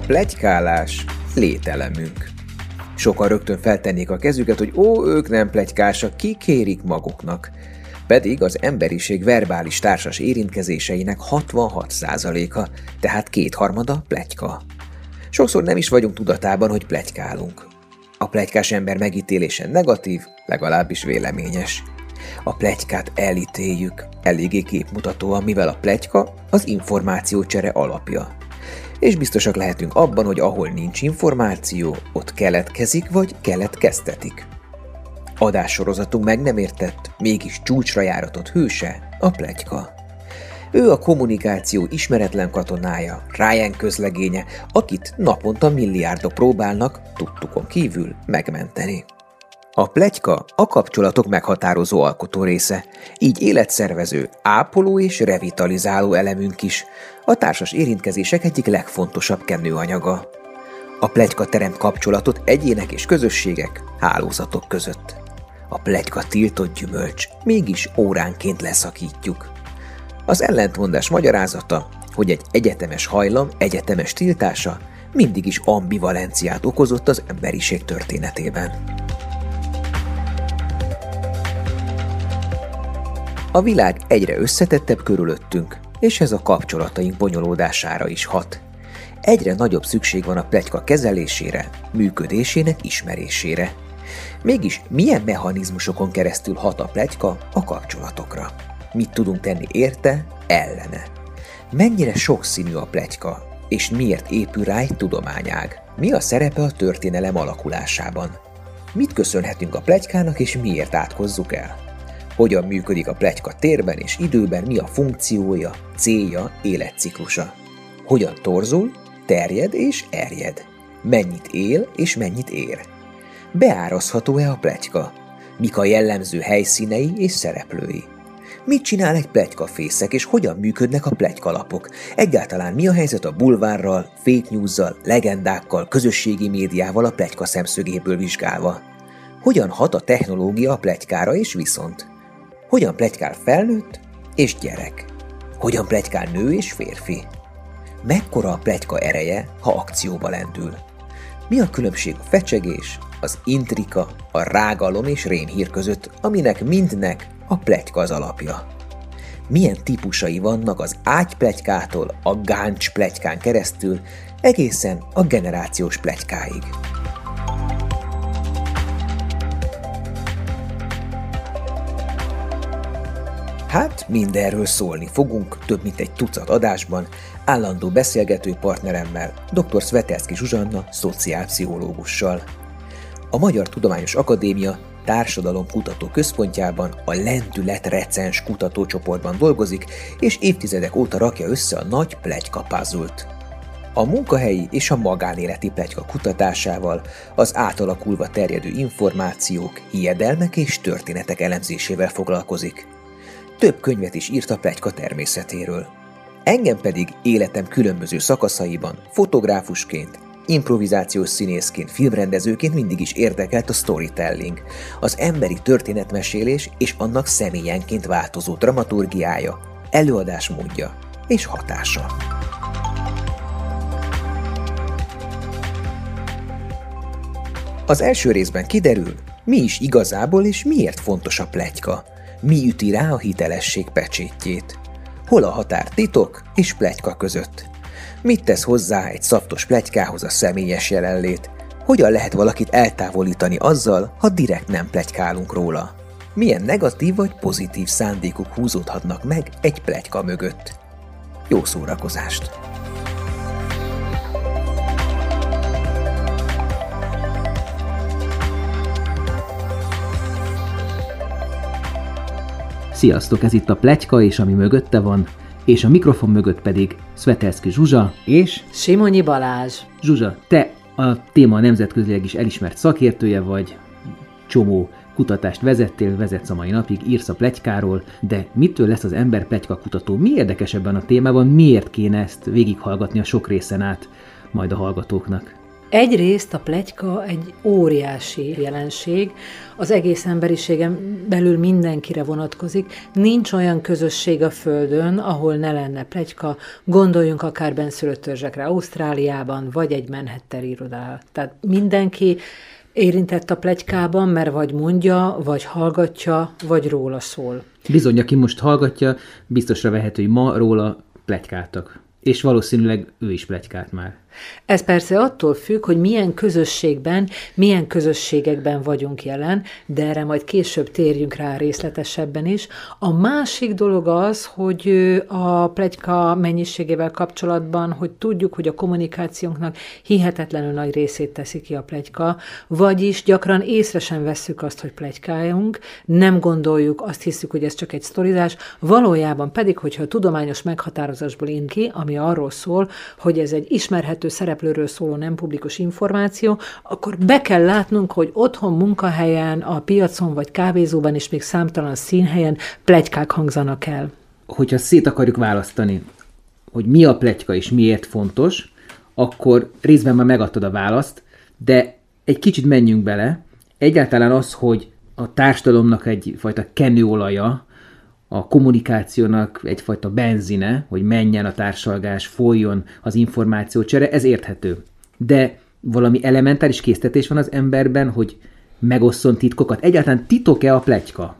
Pletykálás lételemünk. Sokan rögtön feltennék a kezüket, hogy ők nem pletykásak, kikérik maguknak. Pedig az emberiség verbális társas érintkezéseinek 66%-a, tehát 2/3 pletyka. Sokszor nem is vagyunk tudatában, hogy pletykálunk. A pletykás ember megítélése negatív, legalábbis véleményes. A pletykát elítéljük, eléggé képmutatóan, mivel a pletyka az információcsere alapja. És biztosak lehetünk abban, hogy ahol nincs információ, ott keletkezik vagy keletkeztetik. Adássorozatunk meg nem értett, mégis csúcsra járatott hőse a pletyka. Ő a kommunikáció ismeretlen katonája, Ryan közlegénye, akit naponta milliárdok próbálnak, tudtukon kívül, megmenteni. A pletyka a kapcsolatok meghatározó alkotó része, így életszervező, ápoló és revitalizáló elemünk is, a társas érintkezések egyik legfontosabb kenőanyaga. A pletyka teremt kapcsolatot egyének és közösségek, hálózatok között. A pletyka tiltott gyümölcs, mégis óránként leszakítjuk. Az ellentmondás magyarázata, hogy egy egyetemes hajlam egyetemes tiltása mindig is ambivalenciát okozott az emberiség történetében. A világ egyre összetettebb körülöttünk, és ez a kapcsolataink bonyolódására is hat. Egyre nagyobb szükség van a pletyka kezelésére, működésének ismerésére. Mégis milyen mechanizmusokon keresztül hat a pletyka a kapcsolatokra? Mit tudunk tenni érte, ellene? Mennyire sokszínű a pletyka, és miért épül rá egy tudományág? Mi a szerepe a történelem alakulásában? Mit köszönhetünk a pletykának, és miért átkozzuk el? Hogyan működik a pletyka térben és időben, mi a funkciója, célja, életciklusa? Hogyan torzul, terjed és erjed? Mennyit él és mennyit ér? Beárazható-e a pletyka? Mik a jellemző helyszínei és szereplői? Mit csinál egy pletykafészek, és hogyan működnek a pletykalapok? Egyáltalán mi a helyzet a bulvárral, fake newsszal, legendákkal, közösségi médiával a pletyka szemszögéből vizsgálva? Hogyan hat a technológia a pletykára és viszont? Hogyan pletykál felnőtt és gyerek? Hogyan pletykál nő és férfi? Mekkora a pletyka ereje, ha akcióba lendül? Mi a különbség a fecsegés, az intrika, a rágalom és rémhír között, aminek mindnek a pletyka az alapja? Milyen típusai vannak az ágypletykától a gáncs pletykán keresztül egészen a generációs pletykáig? Hát mindenről szólni fogunk több mint egy tucat adásban, állandó beszélgető partneremmel, dr. Szvetelszky Zsuzsanna szociálpszichológussal. A Magyar Tudományos Akadémia Társadalomkutató Központjában a Lendület Recens kutatócsoportban dolgozik, és évtizedek óta rakja össze a nagy pletyka puzzle-t. A munkahelyi és a magánéleti pletyka kutatásával, az átalakulva terjedő információk, hiedelmek és történetek elemzésével foglalkozik. Több könyvet is írt a pletyka természetéről. Engem pedig életem különböző szakaszaiban fotográfusként, improvizációs színészként, filmrendezőként mindig is érdekelt a storytelling, az emberi történetmesélés és annak személyenként változó dramaturgiája, előadásmódja és hatása. Az első részben kiderül, mi is igazából és miért fontos a pletyka, mi üti rá a hitelesség pecsétjét, hol a határ titok és pletyka között. Mit tesz hozzá egy szaftos pletykához a személyes jelenlét? Hogyan lehet valakit eltávolítani azzal, ha direkt nem pletykálunk róla? Milyen negatív vagy pozitív szándékok húzódhatnak meg egy pletyka mögött? Jó szórakozást! Sziasztok, ez itt a Pletyka, és ami mögötte van, és a mikrofon mögött pedig Szvetelszky Zsuzsa és Simonyi Balázs. Zsuzsa, te a téma nemzetközileg is elismert szakértője vagy, csomó kutatást vezetsz a mai napig, írsz a pletykáról, de mitől lesz az ember pletykakutató? Mi érdekes ebben a témában, miért kéne ezt végighallgatni a sok részen át majd a hallgatóknak? Egyrészt a pletyka egy óriási jelenség, az egész emberiségen belül mindenkire vonatkozik. Nincs olyan közösség a Földön, ahol ne lenne pletyka. Gondoljunk akár benszülött törzsekre Ausztráliában, vagy egy Manhattan irodára. Tehát mindenki érintett a pletykában, mert vagy mondja, vagy hallgatja, vagy róla szól. Bizony, aki most hallgatja, biztosra vehető, hogy ma róla pletykáltak. És valószínűleg ő is pletykált már. Ez persze attól függ, hogy milyen közösségben, milyen közösségekben vagyunk jelen, de erre majd később térjünk rá részletesebben is. A másik dolog az, hogy a pletyka mennyiségével kapcsolatban, hogy tudjuk, hogy a kommunikációnknak hihetetlenül nagy részét teszi ki a pletyka, vagyis gyakran észre sem vesszük azt, hogy pletykáljunk, nem gondoljuk, azt hiszük, hogy ez csak egy sztorizás, valójában pedig, hogyha a tudományos meghatározásból indul ki, ami arról szól, hogy ez egy ismerhető szereplőről szóló nem publikus információ, akkor be kell látnunk, hogy otthon, munkahelyen, a piacon vagy kávézóban és még számtalan színhelyen pletykák hangzanak el. Hogyha szét akarjuk választani, hogy mi a pletyka és miért fontos, akkor részben már megadtad a választ, de egy kicsit menjünk bele. Egyáltalán az, hogy a társadalomnak egyfajta kenőolaja, a kommunikációnak egyfajta benzine, hogy menjen a társalgás, folyjon az információcsere, ez érthető. De valami elementáris késztetés van az emberben, hogy megosszon titkokat. Egyáltalán titok-e a pletyka?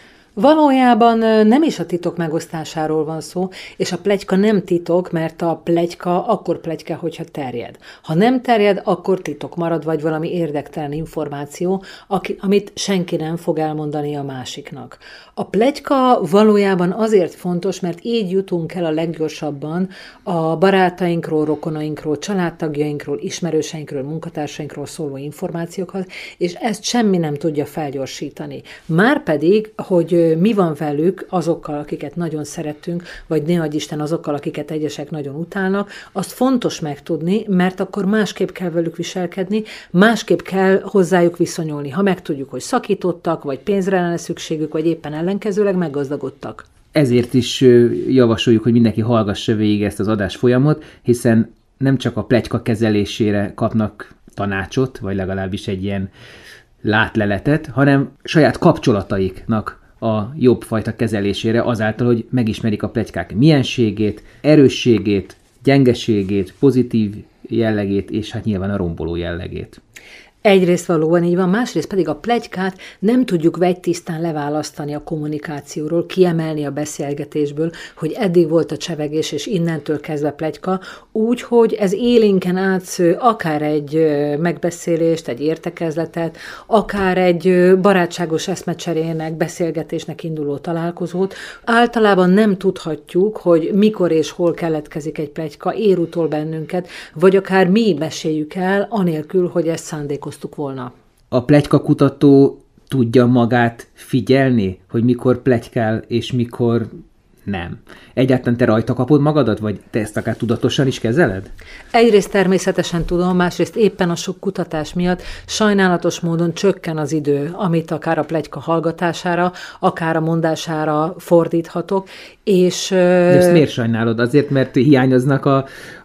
Valójában nem is a titok megosztásáról van szó, és a pletyka nem titok, mert a pletyka akkor pletyka, hogyha terjed. Ha nem terjed, akkor titok marad, vagy valami érdektelen információ, amit senki nem fog elmondani a másiknak. A pletyka valójában azért fontos, mert így jutunk el a leggyorsabban a barátainkról, rokonainkról, családtagjainkról, ismerőseinkről, munkatársainkról szóló információkhoz, és ezt semmi nem tudja felgyorsítani. Márpedig, hogy mi van velük, azokkal, akiket nagyon szeretünk, vagy ne adj Isten azokkal, akiket egyesek nagyon utálnak, azt fontos megtudni, mert akkor másképp kell velük viselkedni, másképp kell hozzájuk viszonyulni. Ha megtudjuk, hogy szakítottak, vagy pénzre lenne szükségük, vagy éppen ellenkezőleg meggazdagodtak. Ezért is javasoljuk, hogy mindenki hallgassa végig ezt az adás folyamot, hiszen nem csak a pletyka kezelésére kapnak tanácsot, vagy legalábbis egy ilyen látleletet, hanem saját kapcsolataiknak a jobb fajta kezelésére azáltal, hogy megismerik a pletykák mienségét, erősségét, gyengeségét, pozitív jellegét, és hát nyilván a romboló jellegét. Egyrészt valóban így van, másrészt pedig a pletykát nem tudjuk vegytisztán leválasztani a kommunikációról, kiemelni a beszélgetésből, hogy eddig volt a csevegés, és innentől kezdve pletyka, úgy, hogy ez élénken átsző akár egy megbeszélést, egy értekezletet, akár egy barátságos eszmecserének, beszélgetésnek induló találkozót. Általában nem tudhatjuk, hogy mikor és hol keletkezik egy pletyka, ér utol bennünket, vagy akár mi meséljük el, anélkül, hogy ezt szándékoztuk volna. A pletykakutató tudja magát figyelni, hogy mikor pletykál, és mikor nem. Egyáltalán te rajta kapod magadat, vagy te ezt akár tudatosan is kezeled? Egyrészt természetesen tudom, másrészt éppen a sok kutatás miatt sajnálatos módon csökken az idő, amit akár a pletyka hallgatására, akár a mondására fordíthatok, és... De ezt miért sajnálod? Azért, mert hiányoznak a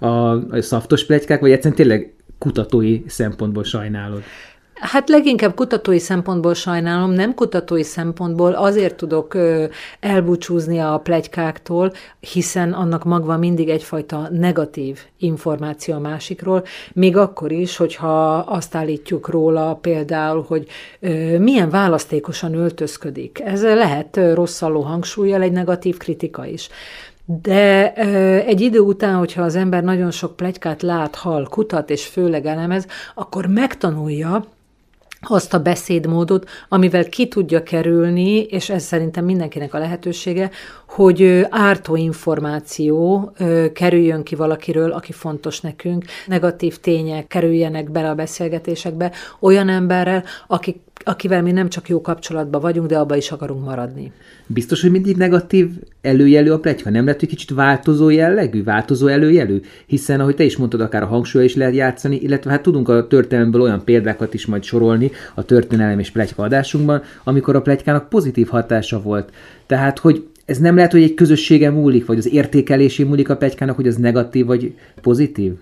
szaftos pletykák, vagy egyszerűen tényleg kutatói szempontból sajnálod? Hát leginkább kutatói szempontból sajnálom, nem kutatói szempontból azért tudok elbúcsúzni a pletykáktól, hiszen annak magva mindig egyfajta negatív információ a másikról, még akkor is, hogyha azt állítjuk róla például, hogy milyen választékosan öltözködik. Ez lehet rosszalló hangsúllyal egy negatív kritika is. De egy idő után, hogyha az ember nagyon sok pletykát lát, hall, kutat és főleg elemez, akkor megtanulja azt a beszédmódot, amivel ki tudja kerülni, és ez szerintem mindenkinek a lehetősége, hogy ártó információ kerüljön ki valakiről, aki fontos nekünk, negatív tények kerüljenek bele a beszélgetésekbe olyan emberrel, akivel mi nem csak jó kapcsolatban vagyunk, de abba is akarunk maradni. Biztos, hogy mindig negatív előjelű a pletyka? Nem lehet, hogy kicsit változó jellegű, változó előjelű? Hiszen, ahogy te is mondtad, akár a hangsúlya is lehet játszani, illetve hát tudunk a történelemből olyan példákat is majd sorolni a történelem és pletyka adásunkban, amikor a pletykának pozitív hatása volt. Tehát, hogy ez nem lehet, hogy egy közösségen múlik, vagy az értékelésén múlik a pletykának, hogy az negatív vagy pozitív?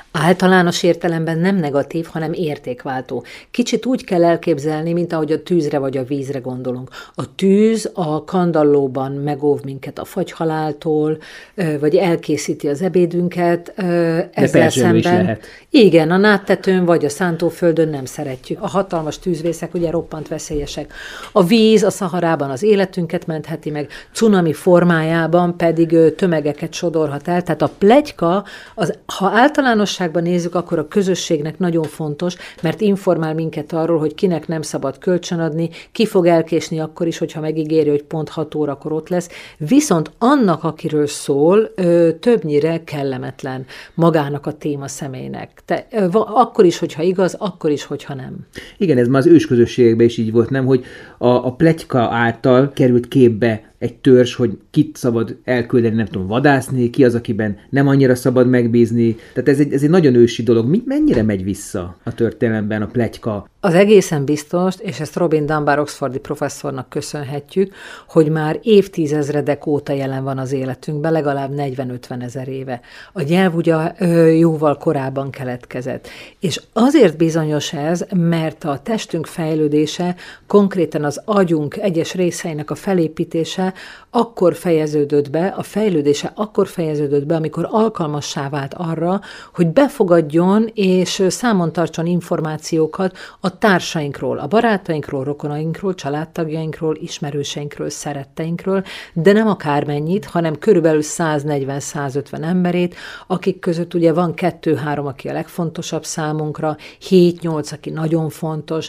Általános értelemben nem negatív, hanem értékváltó. Kicsit úgy kell elképzelni, mint ahogy a tűzre vagy a vízre gondolunk. A tűz a kandallóban megóv minket a fagyhaláltól, vagy elkészíti az ebédünket. Ezzel szemben is lehet. Igen, a nádtetőn vagy a szántóföldön nem szeretjük. A hatalmas tűzvészek ugye roppant veszélyesek. A víz a Szaharában az életünket mentheti meg, cunami formájában pedig tömegeket sodorhat el. Tehát a pletyka, ha általánosságban nézzük, akkor a közösségnek nagyon fontos, mert informál minket arról, hogy kinek nem szabad kölcsönadni, ki fog elkésni akkor is, hogyha megígéri, hogy pont 6 órakor ott lesz. Viszont annak, akiről szól, többnyire kellemetlen magának a téma személynek. Akkor is, hogyha igaz, akkor is, hogyha nem. Igen, ez már az ősközösségekben is így volt, nem? Hogy a pletyka által került képbe egy törzs, hogy kit szabad elküldeni, nem tudom, vadászni, ki az, akiben nem annyira szabad megbízni. Tehát ez egy nagyon ősi dolog. Mennyire megy vissza a történelemben a pletyka? Az egészen biztos, és ezt Robin Dunbar oxfordi professzornak köszönhetjük, hogy már évtizedek óta jelen van az életünkben, legalább 40-50 ezer éve. A nyelv ugye jóval korábban keletkezett. És azért bizonyos ez, mert a testünk fejlődése, konkrétan az agyunk egyes részeinek a felépítése akkor fejeződött be, a fejlődése akkor fejeződött be, amikor alkalmassá vált arra, hogy befogadjon és számon tartson információkat a társainkról, a barátainkról, rokonainkról, családtagjainkról, ismerőseinkről, szeretteinkről, de nem akármennyit, hanem körülbelül 140-150 emberét, akik között ugye van 2-3, aki a legfontosabb számunkra, 7-8, aki nagyon fontos,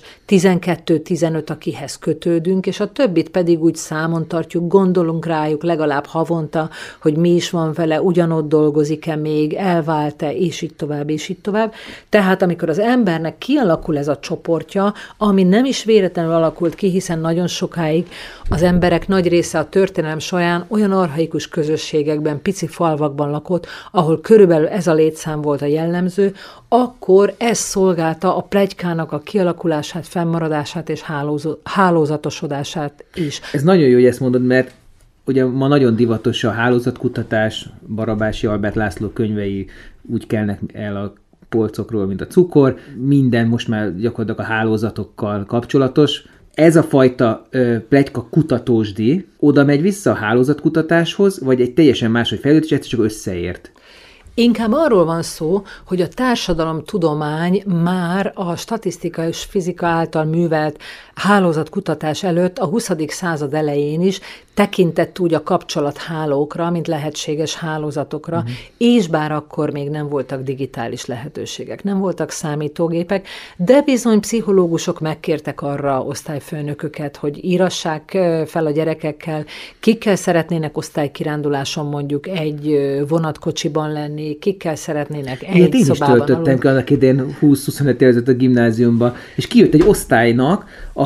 12-15, akihez kötődünk, és a többit pedig úgy számon tartjuk, gondolunk rájuk legalább havonta, hogy mi is van vele, ugyanott dolgozik-e még, elvált-e, és így tovább, és így tovább. Tehát amikor az embernek kialakul ez a csoportja, ami nem is véletlenül alakult ki, hiszen nagyon sokáig az emberek nagy része a történelem során olyan archaikus közösségekben, pici falvakban lakott, ahol körülbelül ez a létszám volt a jellemző, akkor ez szolgálta a pletykának a kialakulását, fennmaradását és hálózatosodását is. Ez nagyon jó, hogy ezt mondod, mert ugye ma nagyon divatos a hálózatkutatás, Barabási Albert László könyvei úgy kelnek el a polcokról, mint a cukor. Minden most már gyakorlatilag a hálózatokkal kapcsolatos. Ez a fajta pletyka kutatósdi oda megy vissza a hálózatkutatáshoz, vagy egy teljesen máshogy fejlődés, ez csak összeért? Inkább arról van szó, hogy a társadalomtudomány már a statisztika és fizika által művelt hálózatkutatás előtt a 20. század elején is tekintett úgy a kapcsolathálókra, mint lehetséges hálózatokra, és bár akkor még nem voltak digitális lehetőségek, nem voltak számítógépek, de bizony pszichológusok megkértek arra osztályfőnököket, hogy írassák fel a gyerekekkel, kikkel szeretnének osztálykiránduláson mondjuk egy vonatkocsiban lenni, kikkel szeretnének egy én szobában is töltöttem ki annak idén 20-25 évezet a gimnáziumba, és kijött egy osztálynak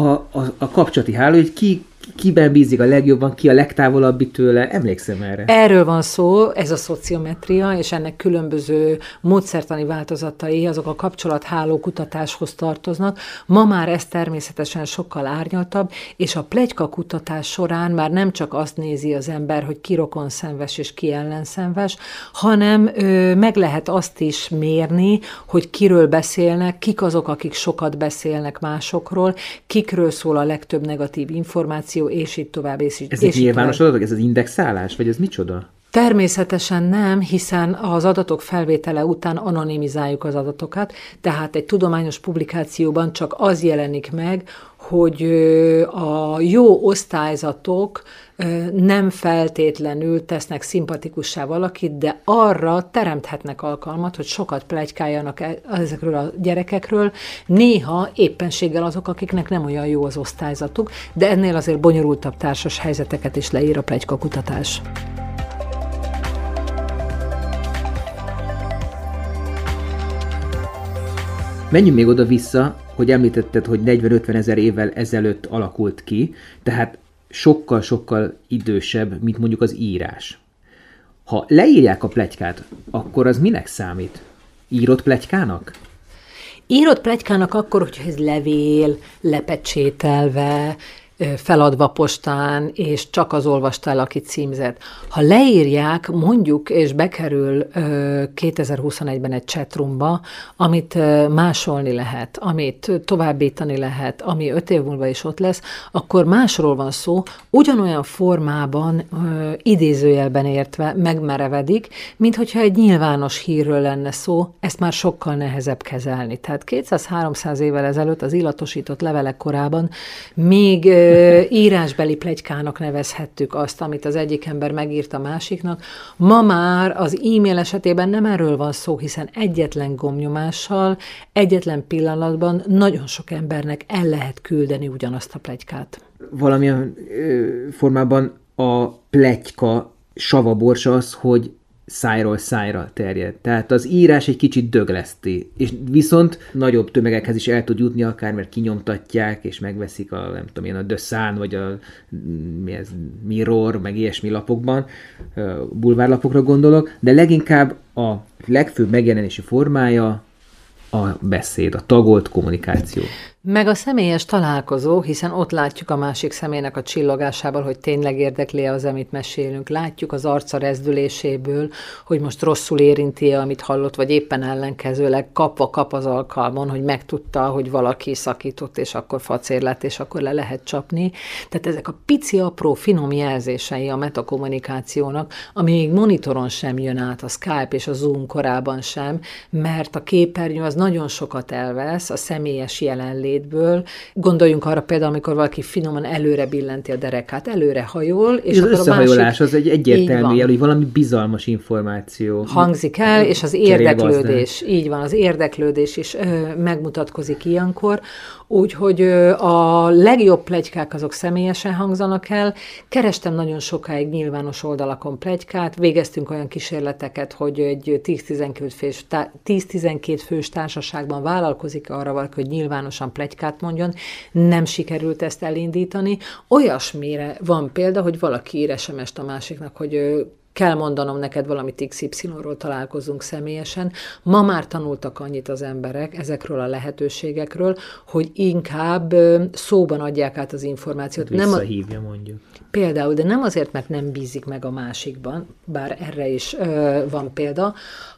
a kapcsolati háló, hogy kiben bízik a legjobban, ki a legtávolabbi tőle, emlékszem erre. Erről van szó, ez a szociometria, és ennek különböző módszertani változatai, azok a kapcsolatháló kutatáshoz tartoznak. Ma már ez természetesen sokkal árnyaltabb, és a pletyka kutatás során már nem csak azt nézi az ember, hogy ki rokonszenves és ki ellenszenves, hanem meg lehet azt is mérni, hogy kiről beszélnek, kik azok, akik sokat beszélnek másokról, kikről szól a legtöbb negatív információ, és így tovább, és így. Ezek nyilvános adatok? Ez az indexálás? Vagy ez micsoda? Természetesen nem, hiszen az adatok felvétele után anonimizáljuk az adatokat, tehát egy tudományos publikációban csak az jelenik meg, hogy a jó osztályzatok nem feltétlenül tesznek szimpatikussá valakit, de arra teremthetnek alkalmat, hogy sokat pletykáljanak ezekről a gyerekekről, néha éppenséggel azok, akiknek nem olyan jó az osztályzatuk, de ennél azért bonyolultabb társas helyzeteket is leír a pletykakutatás. Menjünk még oda-vissza, hogy említetted, hogy 40-50 ezer évvel ezelőtt alakult ki, tehát sokkal-sokkal idősebb, mint mondjuk az írás. Ha leírják a pletykát, akkor az minek számít? Írott pletykának? Írott pletykának akkor, hogyha ez levél, lepecsételve, feladva postán, és csak az olvasta el, aki címzett. Ha leírják, mondjuk, és bekerül 2021-ben egy chatroomba, amit másolni lehet, amit továbbítani lehet, ami 5 év múlva is ott lesz, akkor másról van szó, ugyanolyan formában idézőjelben értve megmerevedik, mint hogyha egy nyilvános hírről lenne szó, ezt már sokkal nehezebb kezelni. Tehát 200-300 évvel ezelőtt az illatosított levelek korában még írásbeli pletykának nevezhettük azt, amit az egyik ember megírt a másiknak. Ma már az e-mail esetében nem erről van szó, hiszen egyetlen gombnyomással, egyetlen pillanatban nagyon sok embernek el lehet küldeni ugyanazt a pletykát. Valamilyen formában a pletyka savaborsa az, hogy szájról szájra terjed. Tehát az írás egy kicsit dögleszti, és viszont nagyobb tömegekhez is el tud jutni, akár mert kinyomtatják, és megveszik a, nem tudom én, a The Sun, vagy a Mirror, meg ilyesmi lapokban, bulvárlapokra gondolok, de leginkább a legfőbb megjelenési formája a beszéd, a tagolt kommunikáció. Meg a személyes találkozó, hiszen ott látjuk a másik személynek a csillogásával, hogy tényleg érdekli az, amit mesélünk. Látjuk az arca rezdüléséből, hogy most rosszul érinti, amit hallott, vagy éppen ellenkezőleg kap az alkalmon, hogy megtudta, hogy valaki szakított, és akkor facér lett, és akkor le lehet csapni. Tehát ezek a pici, apró, finom jelzései a metakommunikációnak, ami még monitoron sem jön át, a Skype és a Zoom korában sem, mert a képernyő az nagyon sokat elvesz, a személyes jelenlét. Gondoljunk arra például, amikor valaki finoman előre billenti a derekát, előre hajol, és az akkor összehajolás a másik... az egy egyértelmű jel, hogy valami bizalmas információ hangzik el, és az érdeklődés, így van, az érdeklődés is megmutatkozik ilyenkor, úgyhogy a legjobb pletykák azok személyesen hangzanak el. Kerestem nagyon sokáig nyilvános oldalakon pletykát, végeztünk olyan kísérleteket, hogy egy 10-12 fős társaságban vállalkozik arra valaki, hogy nyilvánosan pletykát mondjon, nem sikerült ezt elindítani. Olyasmire van példa, hogy valaki ír SMS-t a másiknak, hogy kell mondanom neked valamit XY-ról, találkozunk személyesen. Ma már tanultak annyit az emberek ezekről a lehetőségekről, hogy inkább szóban adják át az információt. Visszahívja mondjuk. Például, de nem azért, mert nem bízik meg a másikban, bár erre is van példa,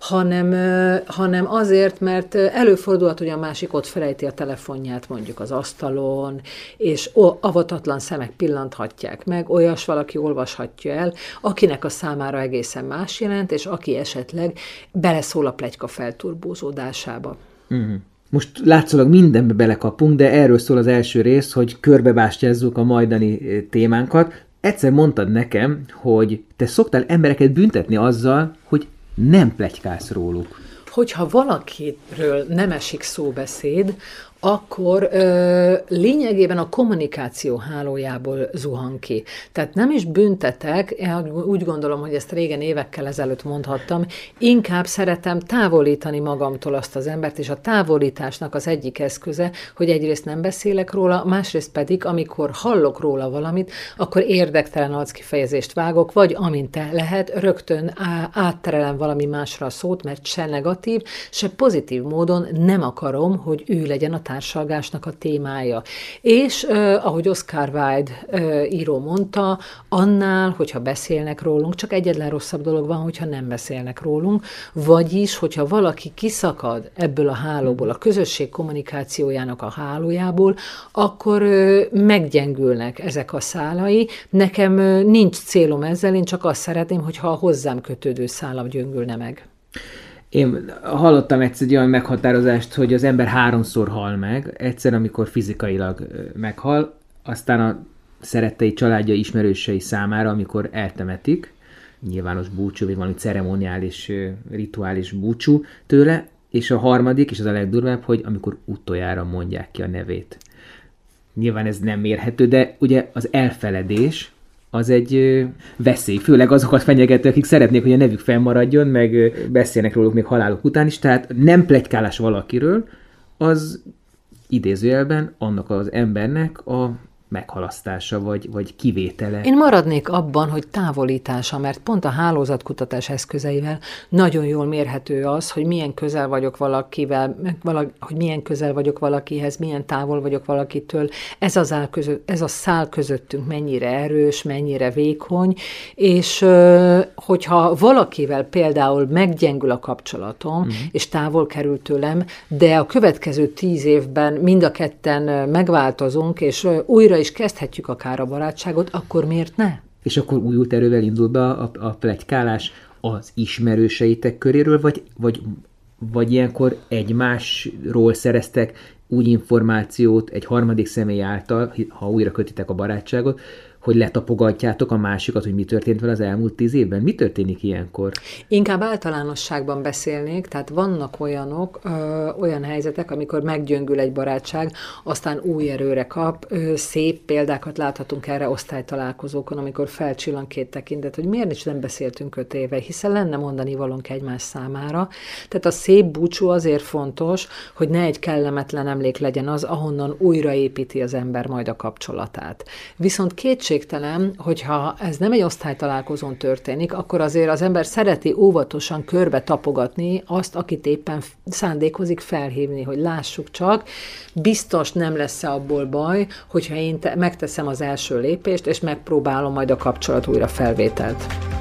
hanem azért, mert előfordulhat, hogy a másik ott felejti a telefonját mondjuk az asztalon, és avatatlan szemek pillanthatják meg, olyas valaki olvashatja el, akinek a számára egészen más jelent, és aki esetleg beleszól a pletyka felturbózódásába. Uh-huh. Most látszólag mindenbe belekapunk, de erről szól az első rész, hogy körbebástyázzuk a majdani témánkat. Egyszer mondtad nekem, hogy te szoktál embereket büntetni azzal, hogy nem pletykálsz róluk. Hogyha valakiről nem esik szóbeszéd, akkor lényegében a kommunikáció hálójából zuhan ki. Tehát nem is büntetek, úgy gondolom, hogy ezt régen évekkel ezelőtt mondhattam, inkább szeretem távolítani magamtól azt az embert, és a távolításnak az egyik eszköze, hogy egyrészt nem beszélek róla, másrészt pedig, amikor hallok róla valamit, akkor érdektelen arckifejezést vágok, vagy amint lehet, rögtön átterelem valami másra a szót, mert se negatív, se pozitív módon nem akarom, hogy ő legyen a társalgásnak a témája. És ahogy Oscar Wilde író mondta, annál, hogyha beszélnek rólunk, csak egyetlen rosszabb dolog van, hogyha nem beszélnek rólunk, vagyis, hogyha valaki kiszakad ebből a hálóból, a közösség kommunikációjának a hálójából, akkor meggyengülnek ezek a szálai. Nekem nincs célom ezzel, én csak azt szeretném, hogyha a hozzám kötődő szálam gyöngülne meg. Én hallottam egyszer egy olyan meghatározást, hogy az ember 3-szor hal meg. Egyszer, amikor fizikailag meghal, aztán a szerettei, családja, ismerősei számára, amikor eltemetik, nyilvános búcsú, vagy valami ceremoniális, rituális búcsú tőle, és a harmadik, és az a legdurvább, hogy amikor utoljára mondják ki a nevét. Nyilván ez nem mérhető, de ugye az elfeledés az egy veszély, főleg azokat fenyegető, akik szeretnék, hogy a nevük fennmaradjon, meg beszélnek róluk még haláluk után is, tehát nem pletykálás valakiről, az idézőjelben annak az embernek a meghalasztása, vagy kivétele. Én maradnék abban, hogy távolítása, mert pont a hálózatkutatás eszközeivel nagyon jól mérhető az, hogy milyen közel vagyok valakivel, hogy milyen közel vagyok valakihez, milyen távol vagyok valakitől, ez a szál közöttünk mennyire erős, mennyire vékony, és hogyha valakivel például meggyengül a kapcsolatom, és távol kerül tőlem, de a következő 10 évben mind a ketten megváltozunk, és újra is kezdhetjük akár a barátságot, akkor miért ne? És akkor újult erővel indul be a pletykálás az ismerőseitek köréről, vagy ilyenkor egymásról szereztek úgy információt egy harmadik személy által, ha újra kötitek a barátságot, hogy letapogatjátok a másikat, hogy mi történt vele az elmúlt 10 évben? Mi történik ilyenkor? Inkább általánosságban beszélnék, tehát vannak olyan helyzetek, amikor meggyöngül egy barátság, aztán új erőre kap. Szép példákat láthatunk erre osztálytalálkozókon, amikor felcsillan két tekintet, hogy miért is nem beszéltünk 5 éve, hiszen lenne mondani valónk egymás számára. Tehát a szép búcsú azért fontos, hogy ne egy kellemetlen emlék legyen az, ahonnan újraépíti az ember majd a kapcsolatát. Viszont kétségtelen, hogyha ez nem egy osztálytalálkozón történik, akkor azért az ember szereti óvatosan körbe tapogatni azt, akit éppen szándékozik felhívni, hogy lássuk csak, biztos nem lesz abból baj, hogyha én megteszem az első lépést, és megpróbálom majd a kapcsolat újra felvételt.